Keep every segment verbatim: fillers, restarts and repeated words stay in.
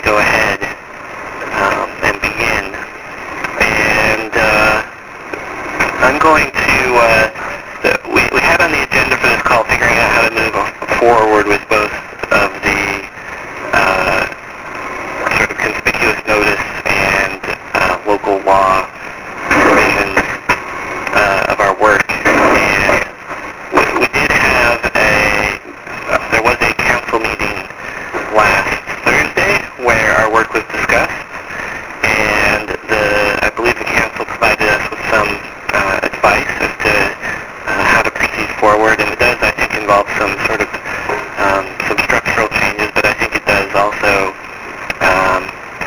go ahead um, and begin. And uh, I'm going to, uh, the, we, we had on the agenda for this call figuring out how to move forward with both of the uh, sort of conspicuous notice and uh, local law provisions uh, of our work. And we, we did have a, uh, there was a council meeting last Thursday where our work was discussed, and the, I believe the council provided us with some uh, advice as to uh, how to proceed forward, and it does, I think, involve some sort of um, some structural changes, but I think it does also um,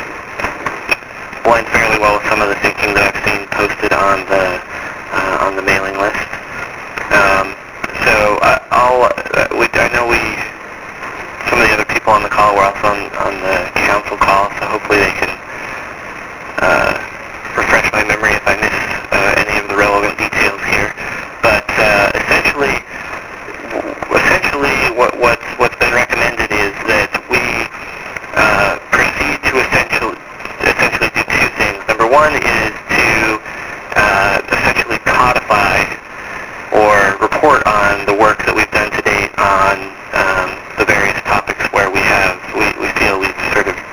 blend fairly well with some of the thinking that I've seen posted on the uh, on the mailing list. Um, so I, I'll, uh, we, I know we, some of the other people on the call were also on, on the council call, so hopefully they can uh, refresh my memory if I miss uh, any of the relevant details here. But uh, essentially, essentially what, what's, what's been recommended is that we uh, proceed to essentially, essentially do two things. Number one is to uh, essentially codify or report on the work that we've done to date on um, the various topics where we have, we, we feel we've sort of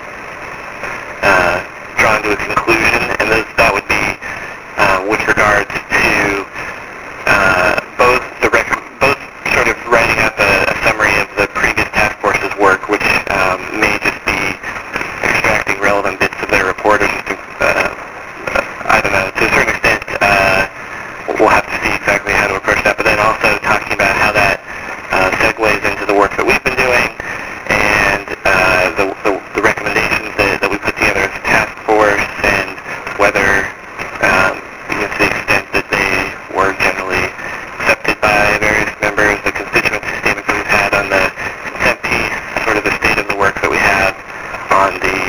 uh, drawn to a conclusion, and those, that would be uh, with regards to uh, both the rec both sort of writing up a, a summary of the previous task force's work, which um, may just be extracting relevant bits of their report, or just, uh, I don't know, to a certain extent, uh, we'll have to see exactly how to approach that, but then also talking about how that uh, segues into the work that we've been doing, and uh, the, the, the recommendations that, that we put together as a task force, and whether, um, you know, to the extent that they were generally accepted by various members, the constituency statements that we've had on the consent piece, sort of the state of the work that we have on the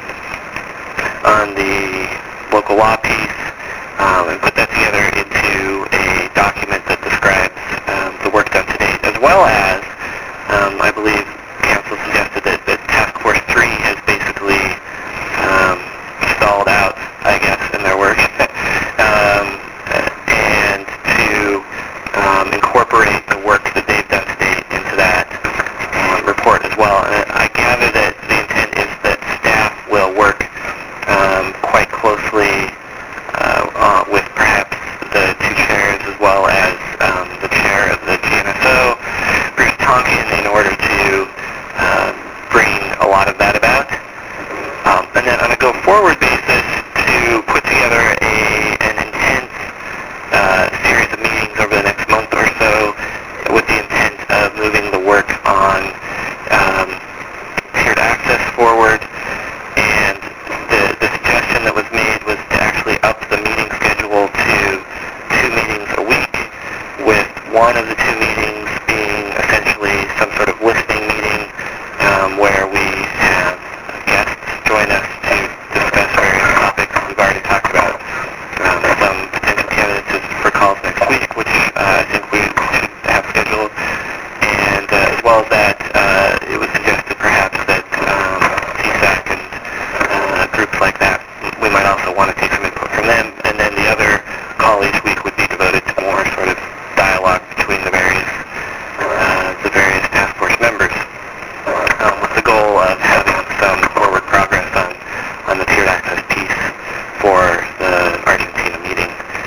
on the local law piece, um, and put that together into a document that describes um, the work done to date, as well as, um, I believe council suggested that, that Task Force three has basically um, stalled out, I guess, in their work, um, and to um, incorporate the work that they've done to date into that um, report as well. And I gather that the intent is that staff will work um, quite closely uh, uh, with perhaps the two chairs as well as um, the chair of the G N S O, Bruce Tonkin, in order to uh, bring a lot of that about. Um, and then on a go-forward basis, to put together a, an intense uh, series of meetings over the next month or so with the intent of moving the work on um, tiered access forward. And the, the suggestion that was made was to actually up the meeting schedule to two meetings a week, with one of the two meetings being essentially some sort of listening meeting um, where we have guests join us to discuss various topics we've already talked about. Um, some potential candidates for calls next week, which uh, I think we should have scheduled. And uh, as well as that, uh, it was suggested perhaps that um, T S A C and uh, groups like that, we might also want to take some input from them. And then the other call each week would be devoted to more sort of dialogue between the various uh, the various task force members, um, with the goal of having some forward progress on, on the tiered access piece for the Argentina meeting.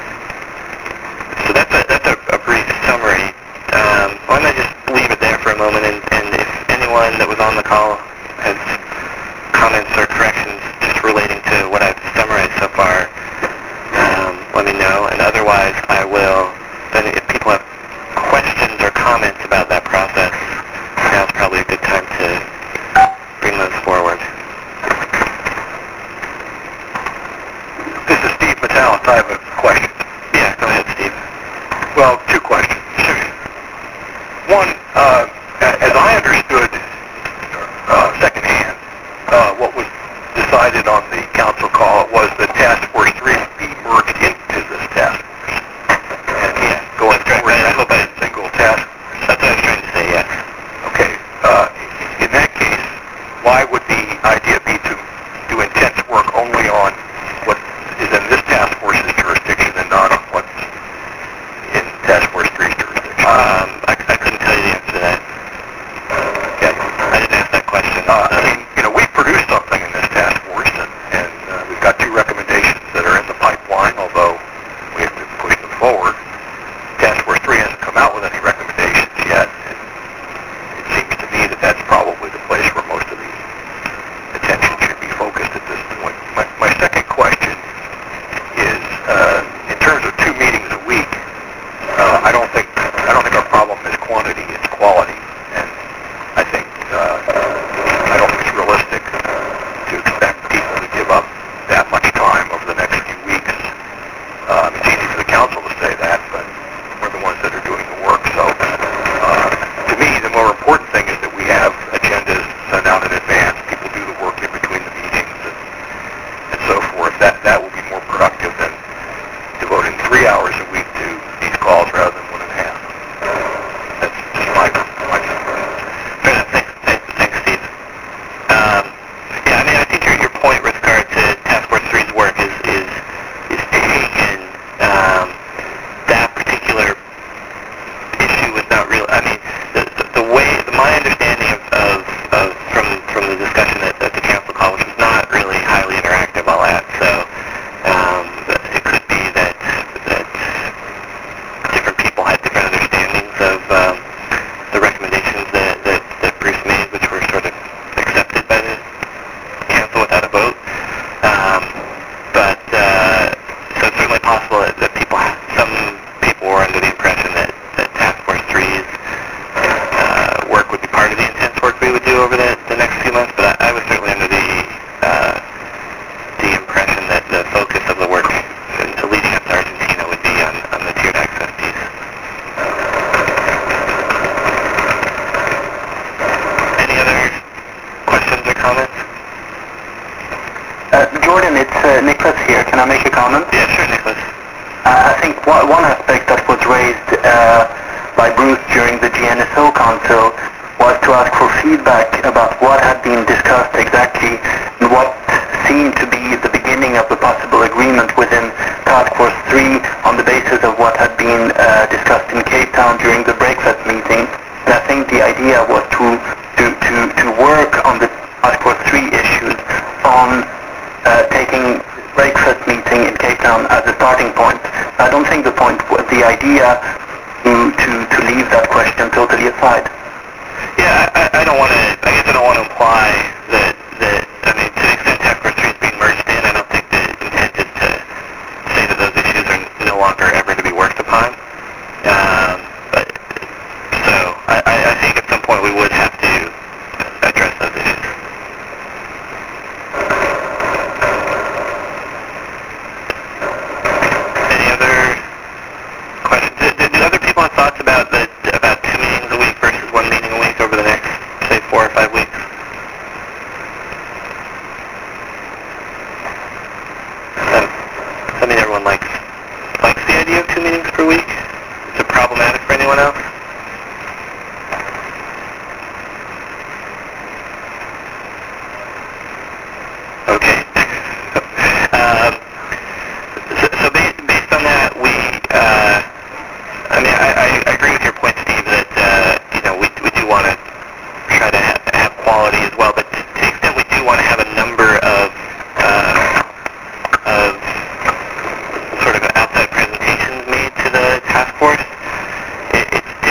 So that's a, that's a, a brief summary. Um, why don't I just leave it there for a moment, and, and if anyone that was on the call has comments or corrections just relating to what I've summarized so far, um, let me know, and otherwise I will, then if people have questions or comments about that process, now's probably a good time to bring those forward. This is Steve Metalis. I have a question. Yeah, go ahead, Steve. Well, two questions. One, uh, as I understood uh, secondhand, uh, what was decided on the council call was that Task Force three would be merged into this task force. And yeah, going forward, I hope I, a single task force. that's what I was trying to say, yes. Okay. Uh, in that case, why would the idea be to my second question is, uh, in terms of two meetings a week, uh, I don't think I don't think our problem is quantity; it's quality. And I think uh, I don't think it's realistic to expect people to give up that much time over the next few weeks. Um, it's easy for the council to say that, but we're the ones that are doing the work. So, uh, to me, the more important thing is that we have agendas sent out in advance. People do the work in between the meetings and, and so forth. That that will be more productive than devoting three hours a week to these calls rather than one and a half. That's just my my view. Fair enough. Thanks, thanks, thanks, Steve. Um, yeah, I mean, I think your your point with regard to Task Force three's work is is is taken. Um, that particular issue was not real. I mean, the the, the way my understanding of, of, of from from the discussion at, at the council call, which was not really highly interactive, I'll add. So um, it could be that that different people had different understandings of um, the recommendations that, that that Bruce made, which were sort of accepted by the council without a vote. Um, but uh, so it's certainly possible that, that people, some people were under the impression that, that Task Force three's uh, work would be part of the intense work we would do over the, the next few months. But I, I was certainly under the uh, the impression that the focus of the work uh, leading up to Argentina would be on, on the tiered access piece. Any other questions or comments? Uh, Jordan, it's uh, Nicholas here. Can I make a comment? Yeah, sure, Nicholas. Uh, I think one one aspect that was raised uh, by Bruce during the G N S O Council was to ask for feedback about what had been discussed exactly and what seemed to be the beginning of the possible agreement within Task Force three on the basis of what had been uh, discussed in Cape Town during the breakfast meeting. And I think the idea was to, to, to, to work on the Task Force three issues on uh, taking breakfast meeting in Cape Town as a starting point. I don't think the point, the idea to, to, to leave that question totally aside. Yeah, I, I don't want to, I guess I don't want to imply that, that, I mean, to the extent Task Force three is being merged in, I don't think the intent is to say that those issues are no longer ever to be worked upon. Um, but, so, I, I I think at some point we would have to address those issues. Any other questions? Did, did other people have thoughts about the, about two meetings a week versus one meeting a week over the next, say, four or five weeks? Um, I mean, everyone likes likes the idea of two meetings per week. Is it problematic for anyone else? Okay. um, so, so based, based on that, we, uh, I mean, I, I I agree with your point, Steve, that, uh, you know, we, we do want to try to have, have quality as well, but to the extent we do want to have a number of, uh, of sort of outside presentations made to the task force, it, it's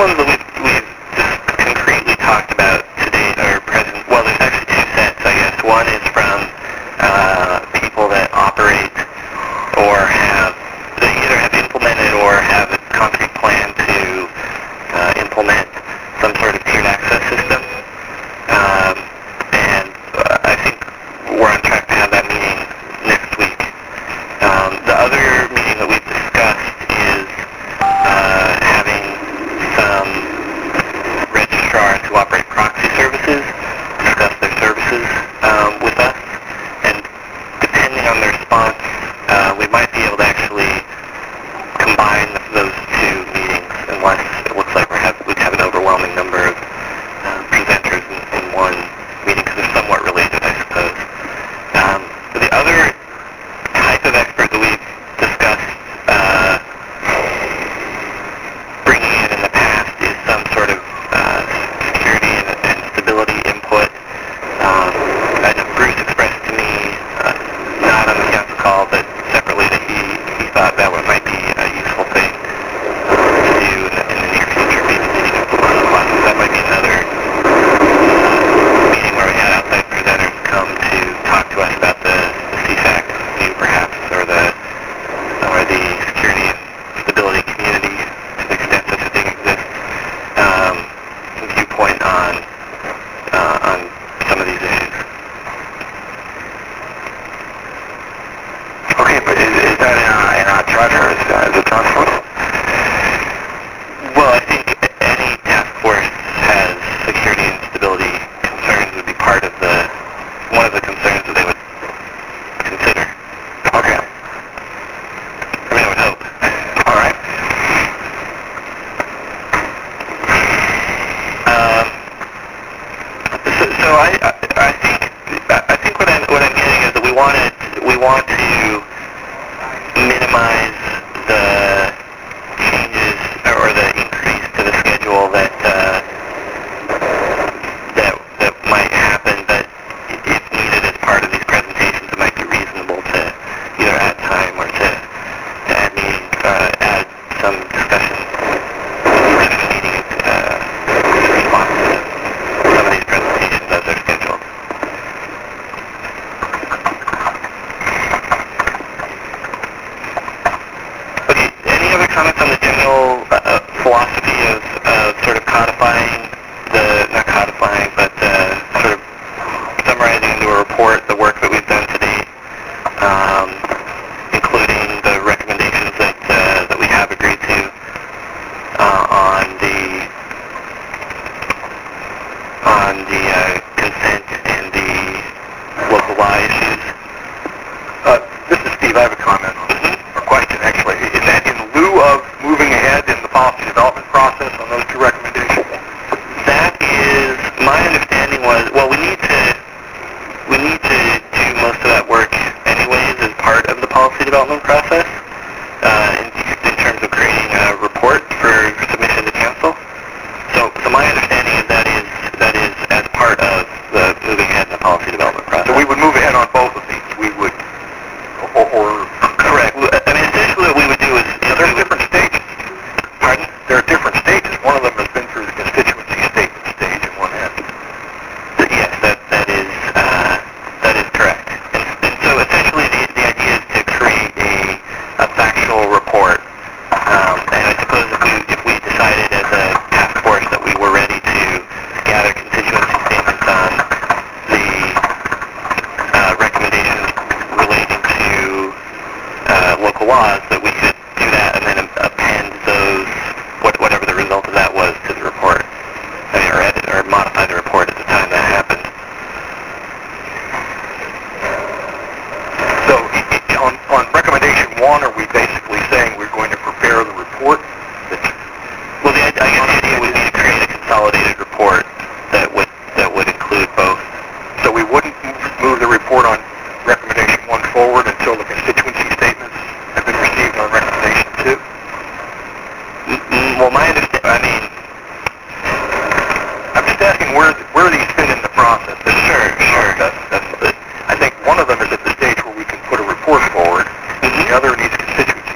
ones that we've, we've just concretely talked about today are present. Well, there's actually two sets, I guess. One is from uh, people that operate or have, they either have implemented or have a concrete plan to uh, implement some sort of tiered access system. Um, and uh, I think we're on track to have that meeting next week. Um, the other meeting that we've discussed is uh, having some registrars who operate proxy services discuss their services um, with us. And depending on their response, uh, we might be able to actually combine those two meetings unless it looks like we're have, we'd have an overwhelming number of uh, presenters in, in one meeting because they're somewhat related, I suppose. Um, the other type of expert that we've discussed uh, bringing in in the past is some sort of uh, security and, and stability input. Um, I know Bruce expressed to me, uh, not on the council call, but separately, that he, he thought that one might be a useful thing uh, to do in the, in the near future, maybe sitting up on the clock. That might be another uh, meeting where we had outside presenters come to talk to us about the, the C FAC view, perhaps, or the or the security and stability community, to the extent such a thing exists, um, viewpoint on uh, on some of these issues. Okay, but is, is that in our, in our charter as, uh, as a task force? Well, I think any task force has security and stability concerns would be part of the one of the concerns that they would consider. Okay. I mean, I would hope. All right. Um, so, so I, I, I think I think what I'm what I'm getting is that we want to we want to minimize the changes or the increase to the schedule that uh, that that might happen. But if needed as part of these presentations, it might be reasonable to either add time or to, to add meeting, uh, add some discussion within the meeting uh, in response to some of these presentations as they're scheduled. Okay, any other comments on the general uh, philosophy of, of sort of codifying the, not codifying, but uh, sort of summarizing into a report the work that we've done to date, um, including the recommendations that uh, that we have agreed to uh, on the on the uh, consent and the local law issues. Uh, this is Steve. I have a comment on this, or question, actually. Is that in lieu of moving ahead in the policy development process on those two recommendations? That is, my understanding was, well, we need to we need to do most of that work anyways as part of the policy development process uh, in, in terms of creating a report for submission to council. So, so my understanding is that is that is as part of the moving ahead in the policy development process. So we would move ahead on both of these. We would, or, or Correct. I mean, essentially what we would do is, is there's we would, different stages. pardon? There are different stages. One of them has been through the constituency statement stage, and one hasn't. Yes, that that is uh, that is correct. And, and so essentially the, the idea is to create a, a factual report. Um, and I suppose if we if we decided as a task force that we were ready to gather constituency statements on the uh, recommendations relating to uh, local laws, that we could do that and then append those, what, whatever the result of that was, to the report. I mean, or edit or modify the report at the time that happened. So i- i- on, on recommendation one, are we basically saying we're going to prepare the report? That's- Well, the, I guess the idea would be to create a consolidated report that would that would include both. So we wouldn't move- move the report on recommendation one forward until the constituency statements have been received on recommendation two? M- m- Well, my understanding, I mean, I'm just asking where where these fit in the process. Sure, sure. That's, that's, I think one of them is at the stage where we can put a report forward. Mhm. The other needs constituency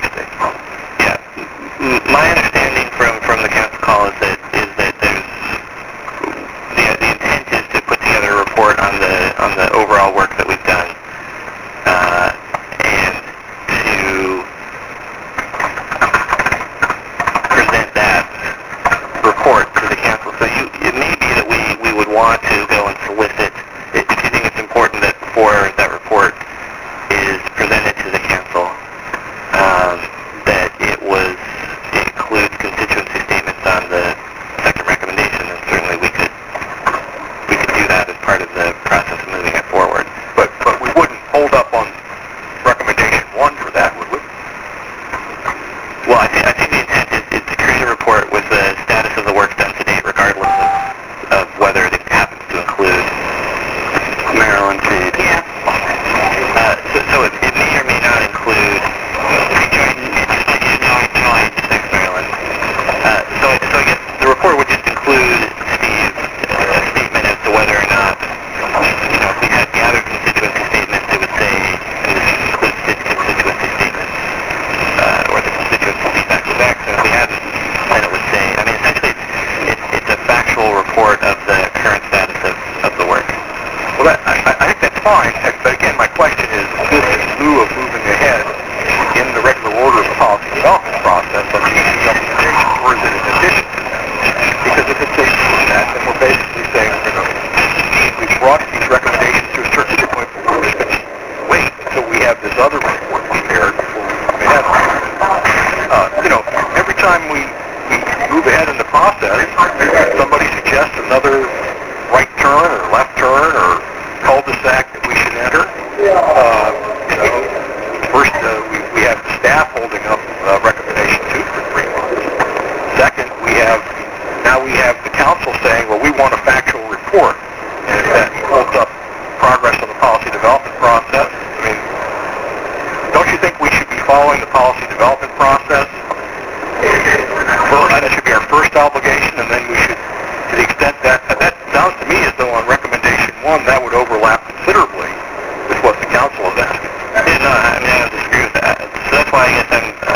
uh, recommendation two for three months. Second, we have, now we have the council saying, well, we want a factual report. And if that holds up progress on the policy development process, I mean, don't you think we should be following the policy development process? Well, that should be our first obligation, and then we should, to the extent that, that sounds to me as though on recommendation one, that would overlap considerably with what the council is asking. Yeah, no, I mean, I don't disagree with that. So that's why I guess I'm, uh,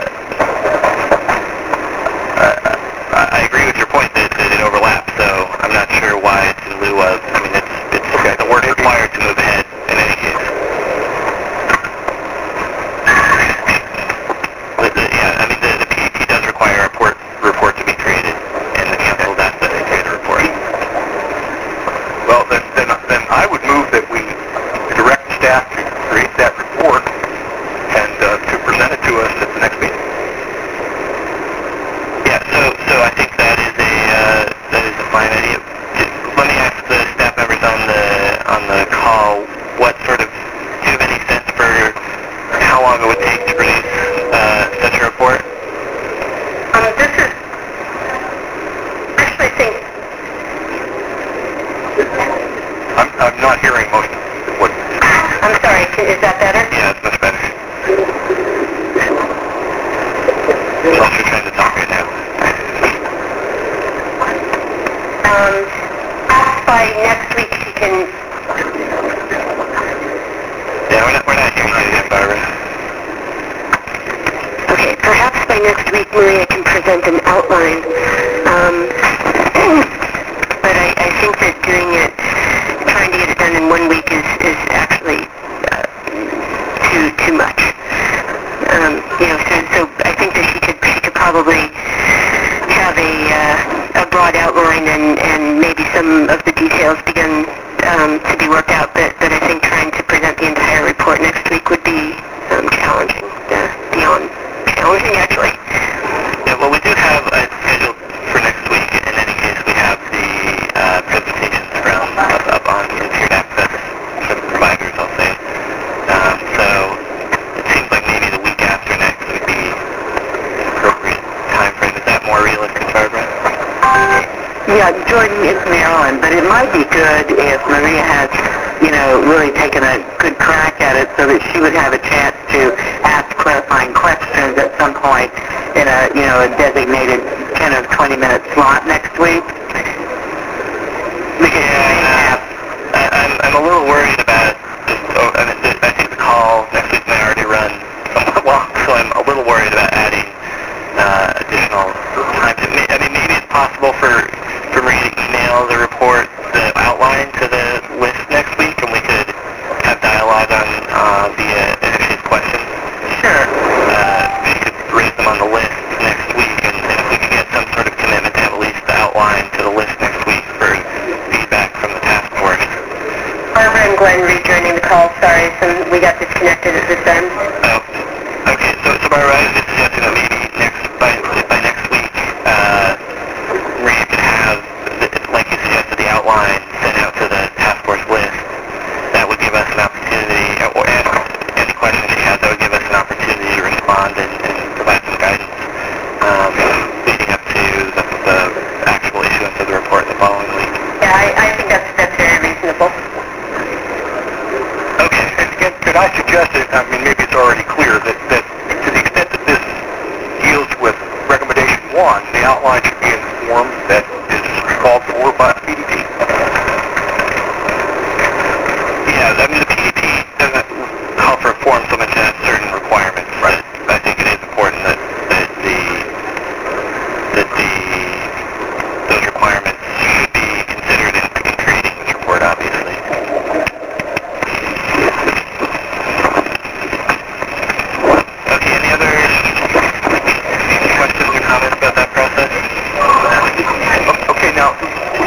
I, I agree with your point that, that it overlaps, so I'm not sure why it's in lieu of, I mean, it's, it's okay. The word's required to move ahead in any case. But the, yeah, I mean, the, the P D P does require a report, report to be created, and the council has asked that they create a report. Well, then, then, then I would move that we direct staff to create that report and uh, to present it to us at the next meeting. Yeah, so so I think that is a uh, that is a fine idea. Let me ask the staff members on the on the call what sort of, do you have any sense for how long it would take to produce uh, such a report? Um, this is, actually I think, I'm, I'm not hearing most of what... I'm sorry, is that better? Yeah, it's much better. Unless you're trying to talk right now. Um, perhaps by next week she can, Yeah, we're not, we're not hearing you again, Barbara. okay, perhaps by next week Maria can present an outline. Um, but I, I think that doing it, trying to get it done in one week is, is actually uh, too too much. Um, you know, so, so I think that she could she could probably have a uh, a broad outline and, and maybe some of the details begin um, to be worked out. But, but I think trying to present the entire report next week would be um, challenging, uh, beyond challenging actually. Yeah, well, we do have a schedule for next week. In any case, we have the uh, presentations from up, up on secured access providers, I'll say. Um, so it seems like maybe the week after next would be an appropriate time frame. Is that more realistic, Barbara? Yeah, Jordan, it's Marilyn, but it might be good if Maria has, you know, really taken a good crack at it so that she would have a chance to ask clarifying questions at some point in a, you know, a designated ten or twenty minute slot next week. Because Yeah, I, I'm, I'm a little worried about just, oh, I, mean, the, I think the call next week may already run somewhat long, so I'm a little worried about adding uh, additional time. To, I mean, maybe it's possible for, for me to email the report, the outline to the list next week, and we could have dialogue on uh, via initiative questions. Sure. Uh, she could raise them on the list next week, and, and if we could get some sort of commitment to have at least the outline to the list next week for feedback from the task force. Barbara and Glenn rejoining the call. Sorry, some, we got disconnected at this end. Oh, okay. So, so Barbara, I was just suggesting that maybe next by by next week, uh, Maria could have, like you suggested, the outline sent out to the task force list. That would give us an opportunity, or and any questions she has, that would give us an opportunity to respond and, and provide some guidance um, leading up to the, the actual issuance of the report the following week. Yeah, I, I think that's that's very reasonable. Okay. And again, could I suggest it, I mean, maybe it's already clear, that, that to the extent that this deals with recommendation one, the outline should be in the form that is called for by the P D P. Yeah, I mean, the P D P doesn't call for a form so much as certain requirements. Right. But I think it is important that, that the that the those requirements should be considered in, in creating this report, obviously. Okay, any other questions or comments about that process? Okay, now,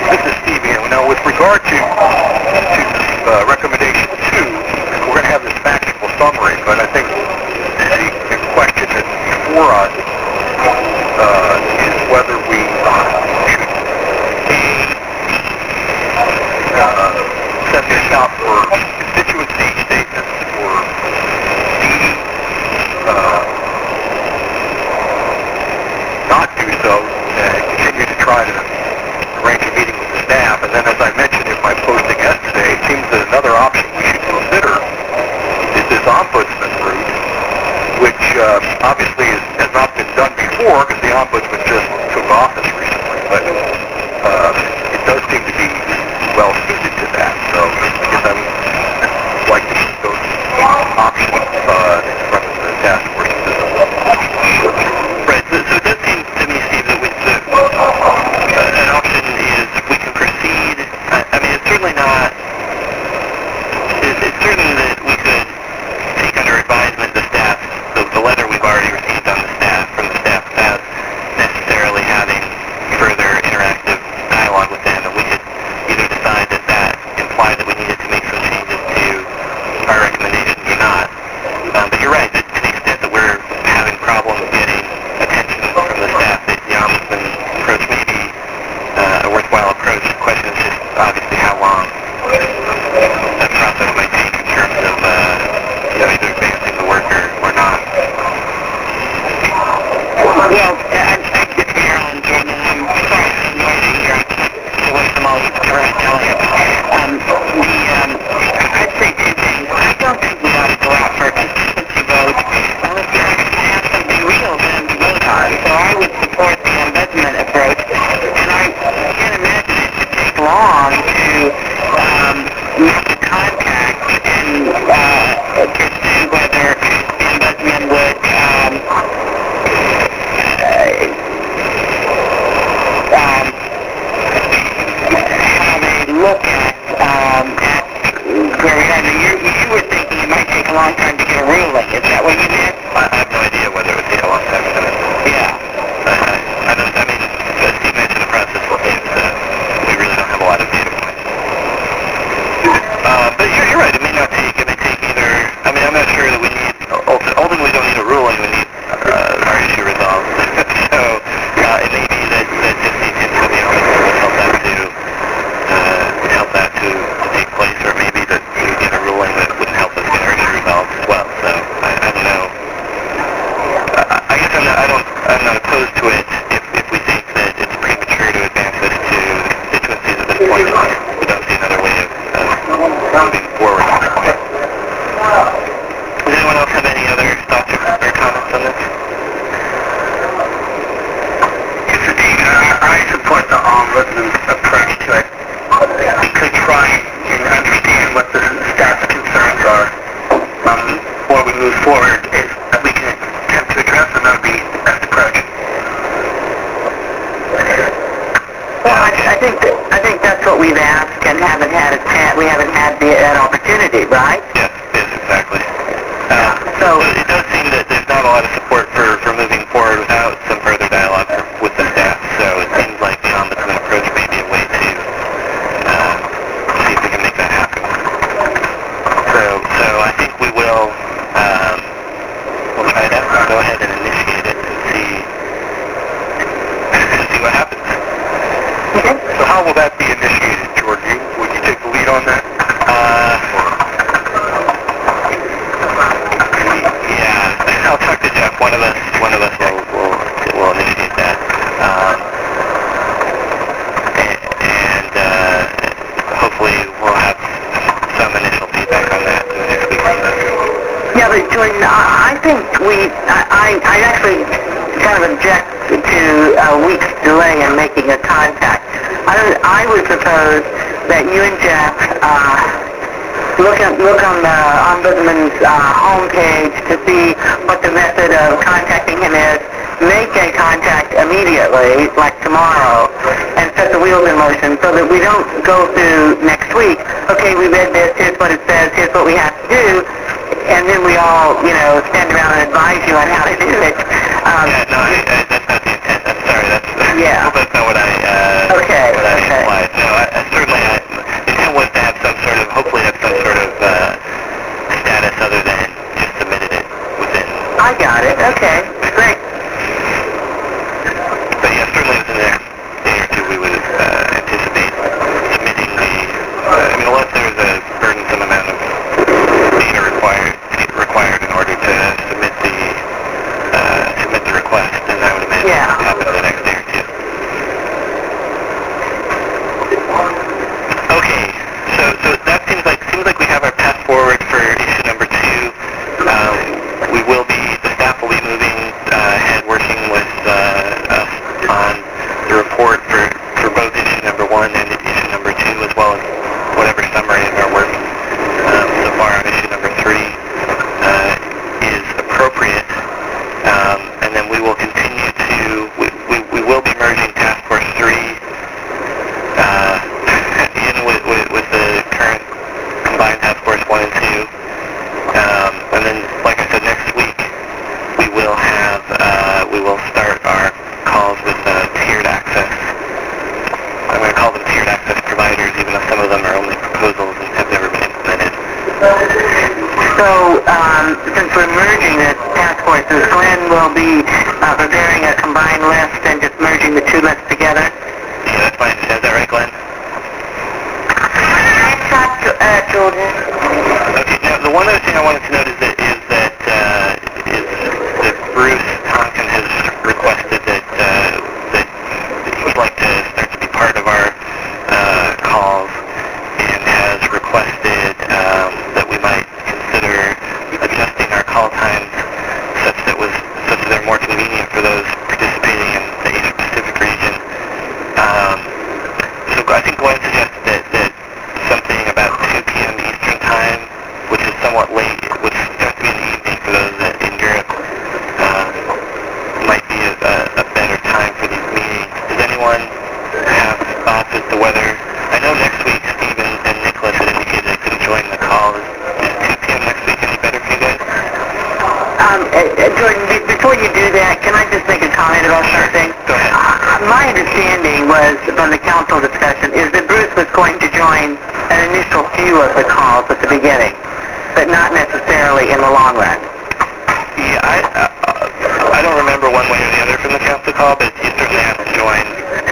uh, obviously is, has not been done before because the ombudsman just took office recently, but uh, it does seem to be well suited to that. So I guess I would like to keep those options uh, in front of the task force. Right. So, so it does seem to me, Steve, that we, the, uh, an option is we can proceed. I, I mean, it's certainly not. It, it's certain that we could take under advisement the staff, the, the letter we've already received on the staff from the staff without necessarily having further interactive dialogue with them, and we could either decide that that implied that we needed to make some changes to our recommendations or not. Um, but you're right, that to the extent that we're having problems getting attention from the staff, that the ombudsman approach may be uh, a worthwhile approach. The question is just obviously how long that process might take in terms of uh, you know, either advancing the work or, or not. Well, I, I just Marilyn Jordan, and I'm sorry for the noisy here. I can't get away from all these correct Elliot. Um, the, um, I'd say two things. I don't think we ought to go out for a consistency vote unless we actually have something real for them to vote on. So I would support the ombudsman approach, and I can't imagine it should take long to um, make a contact and uh, pursue whether the ombudsman would um, Um, have a look at, um, at where we are. You, you were thinking it might take a long time to get a ruling. Is that what you meant? I, I have no idea whether it would take a long time or not. Yeah. I, I, I don't, I mean, as Steve mentioned, the process is uh, we really don't have a lot of data points. Uh, but you're, you're right, it may not take, it may take either, I mean, I'm not sure that we need, ultimately we don't need a ruling, we need uh, our issue resolved. So, uh, it may be that, that just the attention of the ombudsman would help that to, uh, would help that to, to take place, or maybe that we would get a ruling that wouldn't help us get our issue resolved as well. So, I, I don't know. I, I guess I'm not, I don't, I'm not opposed to it if, if we think that it's premature to advance this to the constituencies at this point. We don't see another way of, of moving forward on this point. Does anyone else have any other thoughts or, or comments on this? Mister Deegan, I support the ombudsman's approach to it. We could try and understand what the staff's concerns are um, before we move forward. If we can attempt to address them, that would be the best approach. Well, I, I think that, I think that's what we've asked and haven't had a chance. We haven't had the, that opportunity, right? Yes, yes, exactly. Uh, So- so it does seem that there's not a lot of support for, for moving forward without some further dialogue with the staff. So it seems like the ombudsman approach may be a way to uh, see if we can make that happen. So, so I think we will um, we'll try that. We'll go ahead and initiate it and see see what happens. So how will that be initiated, George? You, would you take the lead on that? Uh, yeah, I'll talk to Jeff. One of us, one of us will will, will initiate that. Um, and and uh, hopefully we'll have some initial feedback on that in the next week or so. Yeah, but Jordan, I, I think we, I, I, I actually kind of object to a week's delay in making a contact. I, I would propose that you and Jeff uh, look at, look on the ombudsman's uh, homepage to see what the method of contacting him is. Make a contact immediately, like tomorrow, and set the wheels in motion so that we don't go through next week. Okay, we read this. Here's what it says. Here's what we have to do. And then we all, you know, stand around and advise you on how to do it. Um, Yeah, no, I, I, that's not the intent. I'm sorry. That's Yeah. well, that's not what I uh, Okay, what I okay. implied. No, I, I certainly I, the intent was to have some sort of, hopefully have some sort of uh, status other than just submitted it within. I got it. Okay, great. But yeah, certainly within the next day or two, we would uh, anticipate submitting the. Uh, I mean, unless there's a burdensome amount of data required required in order to submit the uh, we will start our calls with uh, tiered access. I'm going to call them tiered access providers, even though some of them are only proposals and have never been implemented. So, um, since we're merging the task forces, Glenn will be uh, preparing a combined list and just merging the two lists together? Yeah, that's fine. Is that right, Glenn? Uh, Jordan. Okay, now the one other thing I wanted to note is that, is that, uh, is that Bruce Tonkin has requested that, uh, that he would like to start to be part of our uh, calls and has requested um, that we might consider adjusting our call times such that was such that they're more convenient for those participating in the Asia Pacific region. Um, so I think Glenn suggested that, that something about two p.m. Eastern Time, which is somewhat late, which has to be in the evening for those in Europe, uh, might be a, a, a better time for these meetings. Does anyone have thoughts as to whether, I know next week Steve and, and Nicholas had indicated they couldn't join the call. Is, is two p.m. next week any better for you guys? Um, uh, Jordan, be- before you do that, can I just make a comment about something? Go ahead. Uh, my understanding was, from the council discussion, is that Bruce was going to join an initial few of the calls at the beginning, but not necessarily in the long run. Yeah, I, uh, I don't remember one way or the other from the council call, but he certainly has to join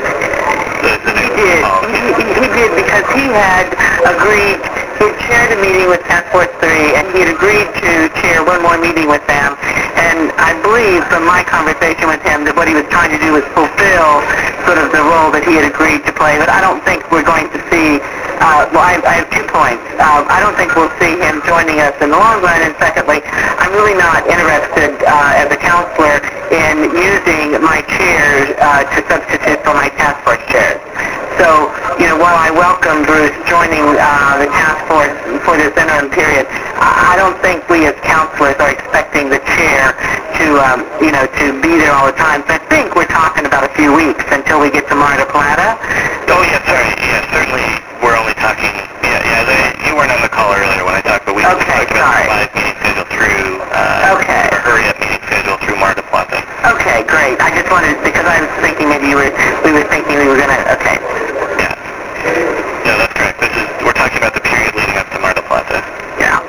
the, the He next did. call. He, he, he did because he had agreed, he had chaired a meeting with Task Force three, and he had agreed to chair one more meeting with them. And I believe from my conversation with him that what he was trying to do was fulfill sort of the role that he had agreed to play. But I don't think we're going to see, uh, well, I, I have two points. Um, I don't think we'll see him joining us in the long run. And secondly, I'm really not interested uh, as a counselor in using my chairs uh, to substitute for my task force chairs. So, you know, while I welcome Bruce joining uh, the task force for this interim period, I don't think we as counselors are expecting the chair to, um, you know, to be there all the time. So I think we're talking about a few weeks until we get to Mar del Plata. Oh, yeah, sorry. Yeah, certainly we're only talking, yeah, yeah, they, you weren't on the call earlier when I talked, but we Okay, talked about sorry. the live meeting schedule through, uh, Okay. or hurry-up meeting schedule through Mar del Plata. Okay, great. I just wanted, because I was thinking maybe you were, we were thinking we were going to, okay. Yeah. No, that's correct. This is, we're talking about the period leading up to Mar del Plata. Yeah.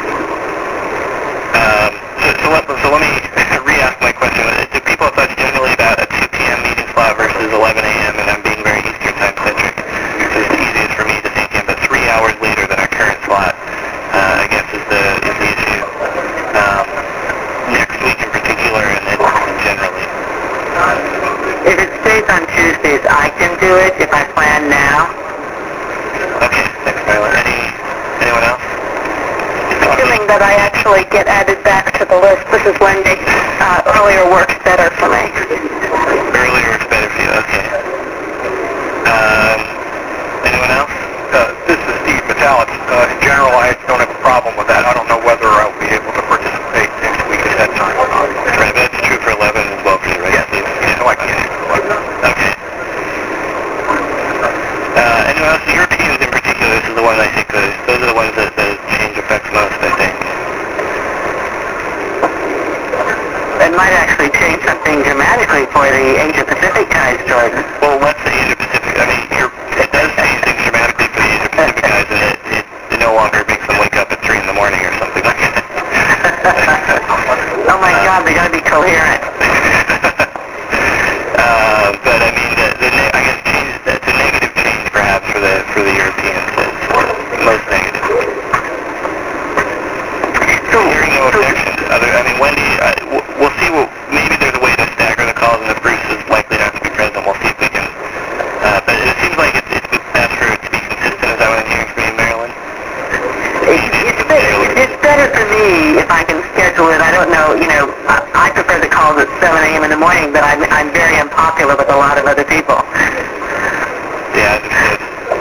Um, so, so, let, so let me re-ask my question. Do people have thoughts generally about a two p.m. meeting slot versus eleven a.m., and I'm being very Eastern time centric. So it's the easiest for me to think of, but three hours later than our current slot, uh, I guess, is the, is the issue. Um, next week in particular, and then generally. If it stays on Tuesdays, I can do it if I plan now. Okay, thanks, Marilyn. Any, anyone else? Assuming that I actually get added back to the list, this is Wendy. Uh, earlier works better for me. Earlier works better for you, okay. Um, anyone else? Uh, this is Steve Metalis. Uh, in general, I don't have a problem with that. I don't know whether I'll be able to participate next week at that time or not. Right, but that's true for eleven as well for you, right, Yes, Steve? yeah, no, I can't. Okay. Uh, anyone else? The Europeans in particular, this is the one I think, that, those are the ones that the change affects most, I think. It might actually change something dramatically for the Asia Pacific guys, Jordan. Well, let's the Asia Pacific, I mean, you're, it does change things dramatically for the Asia Pacific guys, and it, it, it no longer makes them wake up at three in the morning or something like that. Oh my God, they got to be coherent. uh, but I mean, the, the ne- I guess change, the, the negative change perhaps for the for the Europeans is most negative. So, Hearing no so objections. Other, I mean, Wendy, uh, w- we'll see. What, maybe there's a way to stagger the calls, and if Bruce is likely not to be present, we'll see if we can. Uh, but it seems like it's, it's best for it to be consistent. Is that what I'm hearing from you, Marilyn? It's, it's, better, it's better for me if I can schedule it. I don't know, you know, I, I prefer the calls at seven a.m. in the morning, but I'm, I'm very unpopular with a lot of other people. Yeah, understood.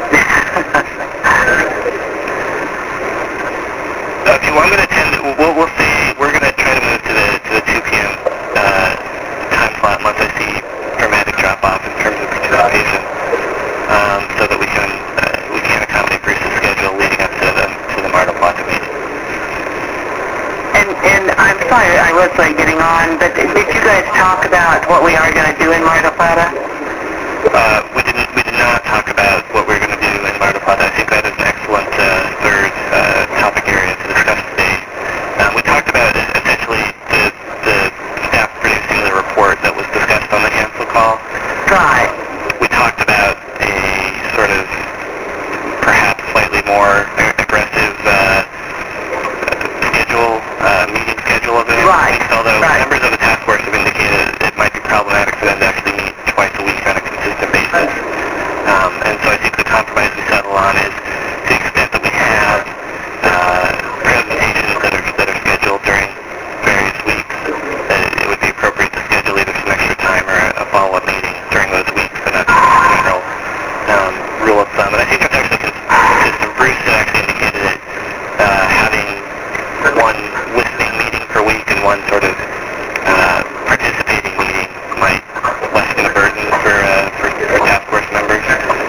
Okay, well, I'm going to tend to, we'll, we'll see, we're going to try to move to the, to the two p.m. Uh, time slot unless I see dramatic drop-off in terms of participation, um, so that we can, uh, we can accommodate Bruce's schedule leading up to the, to the Mar del Plata meeting. And, and I'm sorry I was late getting on, but did you guys talk about what we are going to do in Mar del Plata? Uh, we didn't. We did not talk about what we're going to do in Mar del Plata. I think that is an excellent uh, third uh, topic area to discuss today. Um, we talked about essentially the the staff producing the report that was discussed on the council call. Right. We talked about a sort of perhaps slightly more aggressive uh, schedule, uh, meeting schedule of it. Right. Although right. members of the task force have indicated it might be problematic for them to actually meet twice a week on a consistent basis. Um, and so I think the compromise we settle on is to the extent that we have uh, presentations that are, that are scheduled during various weeks, that it would be appropriate to schedule either some extra time or a, a follow-up meeting during those weeks, and that's a general um, rule of thumb. And I think that's actually consistent. Bruce had actually indicated that uh, having one listening meeting per week and one sort of uh, participating meeting might lessen the burden for, uh, for, for task force members.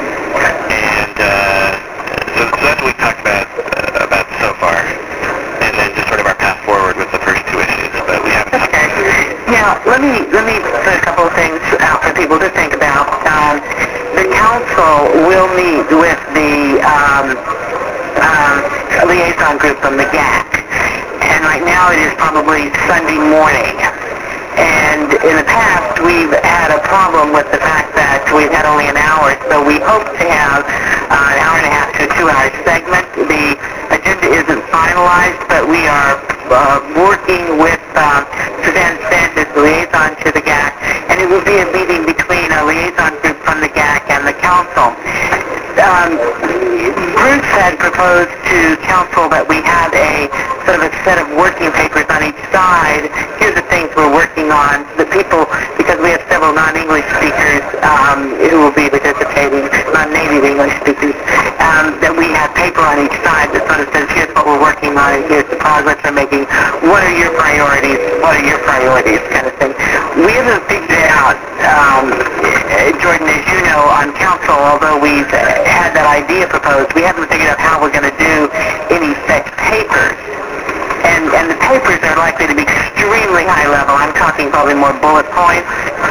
And uh, so, so that's what we've talked about uh, about so far. And then just sort of our path forward with the first two issues. But we haven't talked Okay. Now, let me let me put a couple of things out for people to think about. Um, the council will meet with the um, um, liaison group from the G A C. And right now it is probably Sunday morning. And in the past, we've had a problem with the fact that we've had only an hour, so we hope to have uh, an hour and a half to a two-hour segment. The agenda isn't finalized, but we are uh, working with um, Suzanne Sanders, the liaison to the G A C, and it will be a meeting between a liaison group from the G A C and the council. Um, Bruce had proposed to council that we have a sort of a set of working papers on each side. Here's the things we're working on. The people, because we have several non-English speakers um, who will be participating, non-native English speakers, um, that we have paper on each side that sort of says, here's what we're working on and here's the progress we're making. What are your priorities? What are your priorities? Kind of thing. We haven't figured it out, um, Jordan, as you know, on council, although we've had that idea proposed, we haven't figured out how we're going to do any such papers. And, and the papers are likely to be extremely high level. I'm talking probably more bullet points.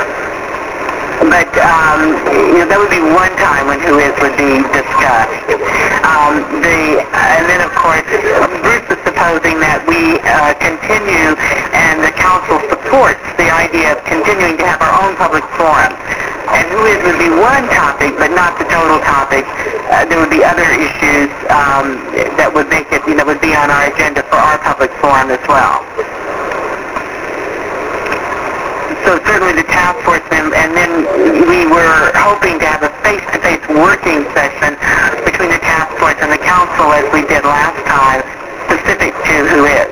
But um, you know, that would be one time when who is would be discussed. Um, the and then of course Bruce is proposing that we uh, continue, and the council supports the idea of continuing to have our own public forum. And who is would be one topic, but not the total topic. Uh, there would be other issues um, that would make it, you know, would be on our agenda for our public forum as well. So certainly the task force, and, and then we were hoping to have a face-to-face working session between the task force and the council as we did last time, specific to who is.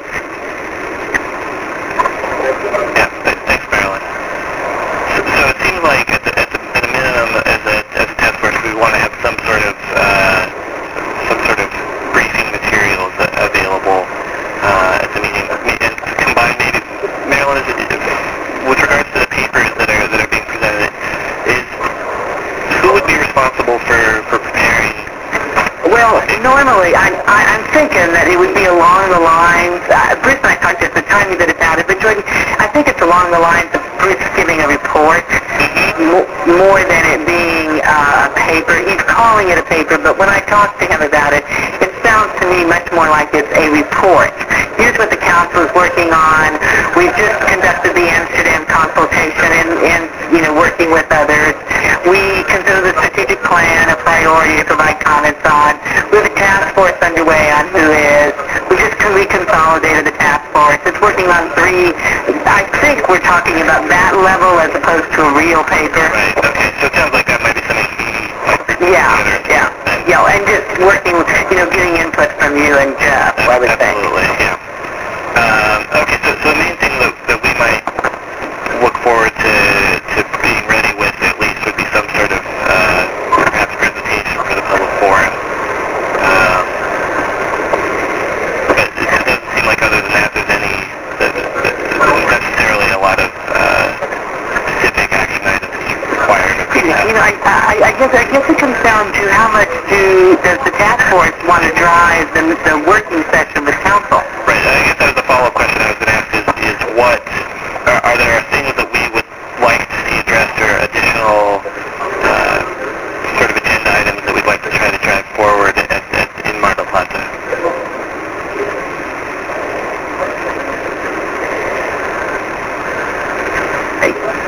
Yeah, thanks, Marilyn. So, so it seems like at, the, at, the, at a minimum, as a, as a task force, we want to have some sort of uh, some sort of briefing materials available uh, at the meeting, and combine maybe, Marilyn, is it, with regards to the papers that are that are being presented, is who would be responsible for, for preparing? Well, normally I, I, I'm thinking that it would be along the lines. Uh, Bruce and I talked at the time that about it, but Jordan, I think it's along the lines of Bruce giving a report mo- more than it being uh, a paper. He's calling it a paper, but when I talked to him about it, it sounds to me much more like it's a report. Here's what the council is working on. We've just conducted the Amsterdam consultation and, and you know, working with others. We consider the strategic plan a priority to provide comments on. We have a task force underway on who is. We just reconsolidated the task force. It's working on three. I think we're talking about that level as opposed to a real paper. Right, okay. So it sounds like that might be something he might bring Yeah, together. yeah. Yeah, and just working, you know, getting input from you and Jeff, I would think. Absolutely, yeah. Um, okay, so, so the main thing that, that we might look forward to, to being ready with at least would be some sort of uh, perhaps presentation for the public forum. Um, but it doesn't seem like other than that there's any, that, that, that necessarily a lot of uh, specific action items required of the You know, I, I, I guess I guess it comes down to how much do does the task force want to drive the, the working session with council? Right, I guess that was the follow-up question I was going to ask is, is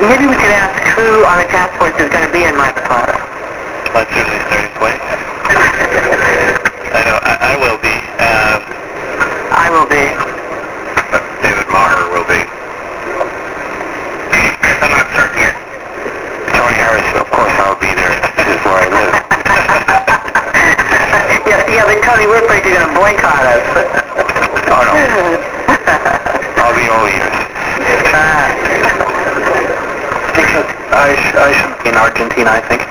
maybe we could ask who on the task force is going to be in Mar del Plata. Well, that's certainly a starting point. I know, I, I will be. Um, I will be. David Maher will be. I'm not certain yet. Tony Harrison, of course I'll be there. This is where I live. yeah, yeah, but Tony, we're afraid you're going to boycott us. Oh, no. I'll be all ears. I, sh- I should be in Argentina, I think.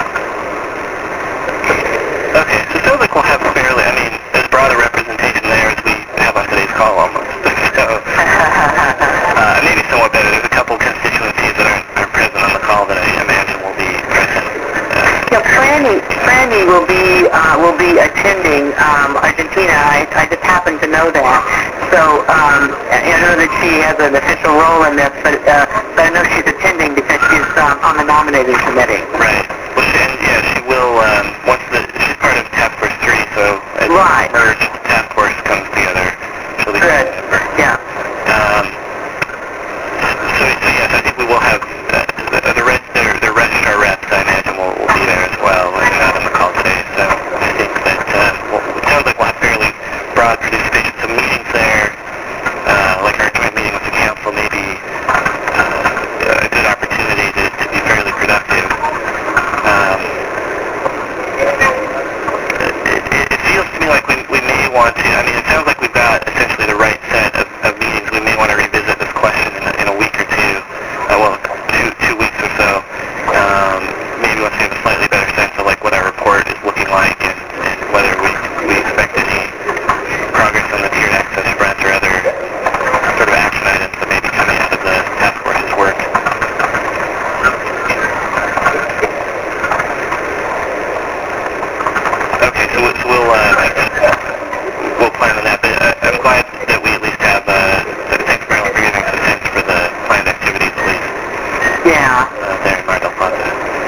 Okay, so it sounds like we'll have fairly, I mean, as broad a representation there as we have on today's call almost. So, uh, maybe somewhat better. There's a couple constituencies that aren't, aren't present on the call that I imagine will be present. Uh, yeah, Franny, Franny will be uh, will be attending um, Argentina. I, I just happen to know that. So um, I know that she has an official role in this, but, uh, but I know she's attending because she's um, on the nominating committee. right. Well, she, and, yeah, she will, um, once the, she's part of Task Force three, so as Right. the merged task force comes together, she'll be Good. Yeah. Um, so, so yes, I think we will have uh, the, the, rest, the, the registrar reps, I imagine, will, will be there as well. They're not on the call today, so I think that um, well, it sounds like we'll have fairly broad participation. Some meetings there, uh, like our joint meeting with the council, may be uh, a good opportunity to, to be fairly productive. Um, it, it, it feels to me like we, we may want to, I mean, it sounds like we've got essentially the right set of, of meetings. We may want to revisit this question in a, in a week or two, uh, well, two, two weeks or so. Um, maybe once we have a slightly better sense of like what our report is looking like and, and whether we, we expect any progress on the tiered access front or other sort of action items that may be coming out of the task force's work. Okay, so, we- so we'll uh, we'll plan on that. But uh, I'm glad that we at least have. Uh, thanks, Marilyn, for giving us a sense for the planned activities at least Yeah. uh, there in Mar del Plata.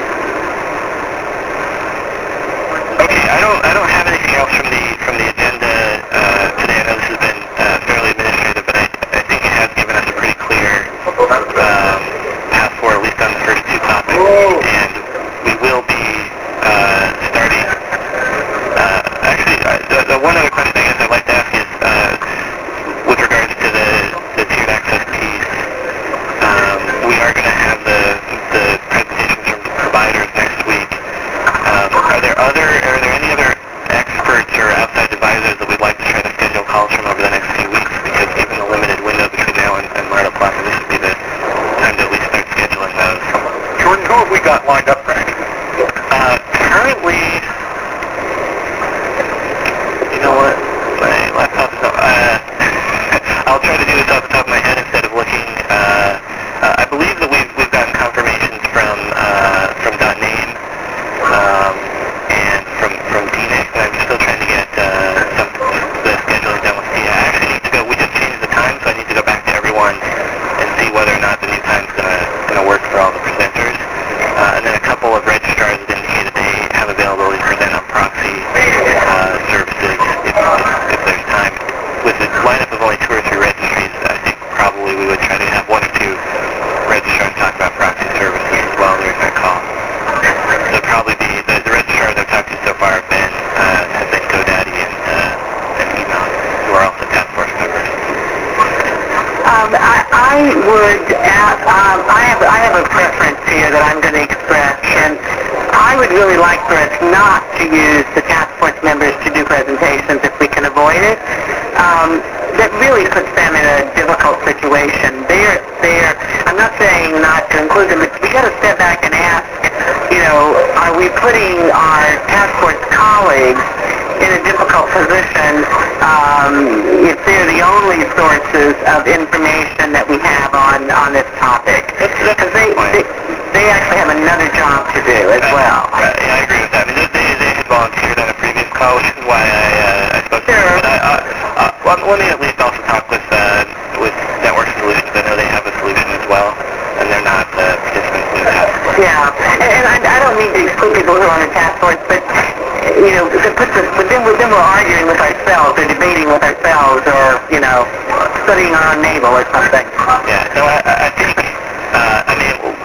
Okay, I don't I don't have anything else from the from the agenda uh, today. I know this has been uh, fairly administrative, but I, I think it has given us a pretty clear um, path forward, at least on the first two topics, and we will be uh, starting. Uh, actually, uh, the, the one other question I guess I'd like to ask is uh, with regards to the, the tiered access piece. Um, we are going to have the the presentations from the providers next week. Um, are there other are there any other experts or outside advisors that we'd like to try to schedule calls from over the next few weeks? Because given the limited window between now and, and Mar del Plata, this would be the time to at least start scheduling those. Jordan, who have we got lined up, Frank? Uh, currently, you know what? My laptop is not. Uh, I'll try to do this off the top of my head instead of looking. Uh, uh, I believe that we've we've gotten confirmations from uh, from .name um, and from from D N I C, and I'm still trying to get uh, some the scheduling done with T I A. I actually need to go. We just changed the time, so I need to go back to everyone and see whether or not the new time's gonna gonna work for all the presenters. Uh, and then a couple of registrars that indicated they have availability to present on proxy uh, services if, if there's time. With a lineup of only two or three registries, I think probably we would try to have one or two registrars talk about proxy services as well during that call. So probably be the, the registrars I've talked to so far have been uh, have been GoDaddy and uh, and Email, who are also task force members. Um, I, I would, add, um, I have, I have a preference here that I'm going to express, and I would really like for us not to use the task force members to do presentations if we can avoid it. Um, that really puts them in a difficult situation. They're, they're, I'm not saying not to include them, but we got to step back and ask, you know, are we putting our task force colleagues in a difficult position um, if they're the only sources of information that we have on, on this topic? Because they, they, they actually have another job to do as well. Uh, yeah, I agree with that. I mean, they, they had volunteered on a previous call, which is why I, uh, I spoke to Sure. them. But I, uh, uh, well, let me at least also talk with uh, with Network Solutions. I know they have a solution as well, and they're not uh, participants in the task force. Yeah, and, and I, I don't mean to exclude people who are on the task force, but you know, to put the, but then, then we're arguing with ourselves or debating with ourselves or, you know, studying our own navel or something. Yeah, no, I, I think, uh, I mean,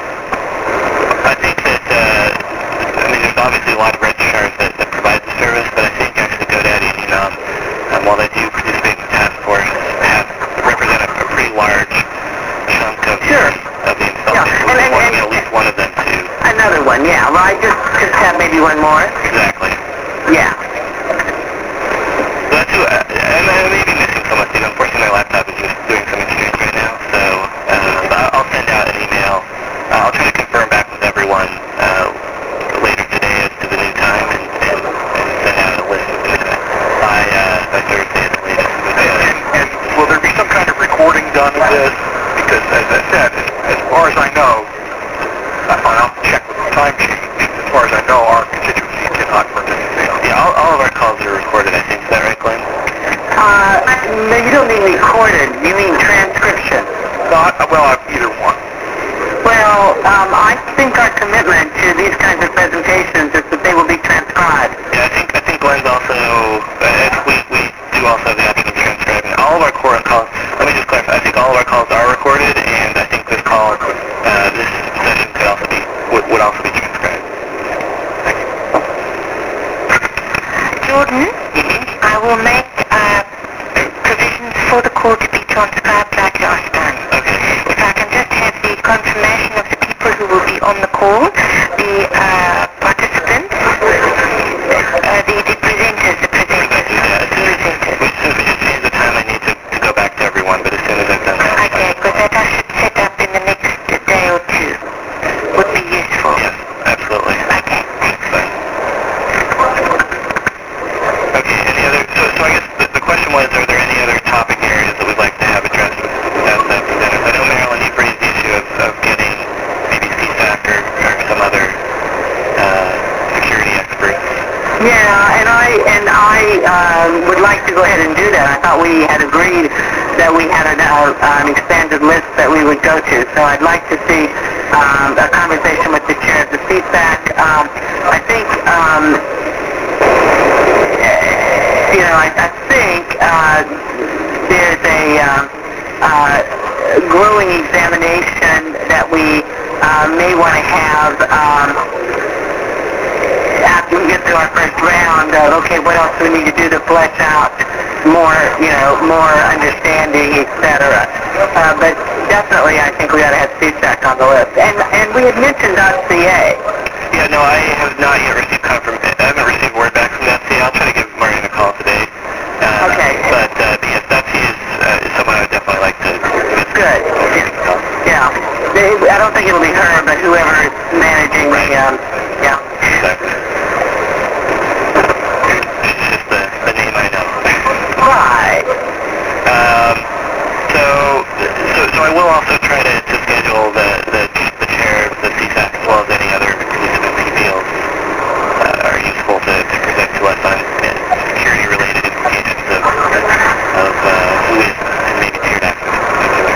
one, yeah. Well, I just, just have maybe one more. Exactly. Yeah. So that's who, uh, I, I may be missing someone, Steve. Unfortunately, my laptop is just doing some exchange right now, so uh, but I'll send out an email. Uh, I'll try to confirm back with everyone uh, later today as to the new time and, and, and send out a list by, uh, by Thursday at the latest. And, and will there be some kind of recording done of this? Because, as I said, as, as far as I know, I'll have to check with the time change. As far as I know, our constituency cannot participate. Yeah, all, all of our calls are recorded, I think. Is that right, Glenn? Uh, no, you don't mean recorded. You mean transcription. Not, well, either one. Well, um, I think our commitment to these kinds of presentations is that they will be transcribed. Yeah, I think I think Glenn's also, uh, I think we, we do also have the option of transcribing. All of our core calls, let me just clarify, I think all of our calls are recorded, and I think this call, uh, this session could also be, would, would also be transcribed. Thank you. Jordan, I will make uh, provisions for the call to be transcribed like last time. Okay. If I can just have the confirmation of the people who will be on the call, the uh, participants, uh, the, the presenters, the presenters, Yeah, the presenters. we, since we just changed the time, I need to, to go back to everyone, but as soon as I've done that, I'll Okay, because that I should set up in the next day or two. Would be useful. Yes, absolutely. Okay, thanks. Fine. Okay, any other, so, so I guess the, the question was, are there any other topic areas that we'd like to have addressed with with outside presenters? I know, Marilyn, you've raised the issue of, of getting maybe C SAC or, or some other uh, security experts. Yeah, and I and I um, would like to go ahead and do that. I thought we had agreed that we had an, uh, an expanded list that we would go to. So I'd like to see um, a conversation with the chair of the C SAC. Um, I think, um, you know, I, I think uh, there's a uh, uh, growing examination that we uh, may want to have. Um, after we get through our first round of, okay, what else do we need to do to flesh out more, you know, more understanding, et cetera. Uh, but definitely, I think we ought to have C SAC on the list. And and we had mentioned .ca. Yeah, no, I have not yet received confirmation. I haven't received word back from .ca. I'll try to give Marion a call today. Uh, Okay. But, uh, but yes, .ca is, uh, is someone I would definitely like to visit. Good. Yeah. They, I don't think it'll be her, but whoever is managing the, um, yeah. Exactly. It's just the, the name I know. Right. Um, so, so, so I will also try to, to schedule the, the, the chair of the C SAC as well as any other participants he feels uh, are useful to, to present to us on uh, security-related implications of, of uh, who is and maybe tiered access in particular.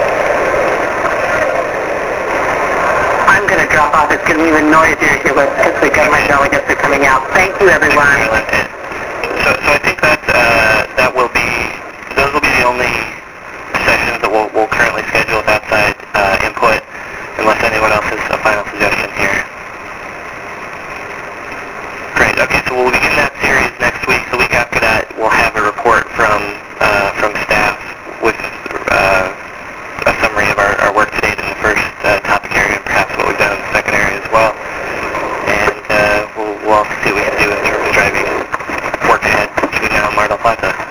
I'm going to drop off. It's getting even noisier here with the government delegates are coming out. Thank you, everyone. So, so I think that uh, that will be, those will be the only sessions that we'll, we'll currently schedule with outside uh, input, unless anyone else has a final suggestion here. Great. Okay, so we'll begin that series next week. The week after that, we'll have a report from uh, from staff with uh, a summary of our, our work to date in the first uh, topic area, and perhaps what we've done in the second area as well. And uh, we'll, we'll also see what we can do in terms of driving work ahead between now and Mar del Plata.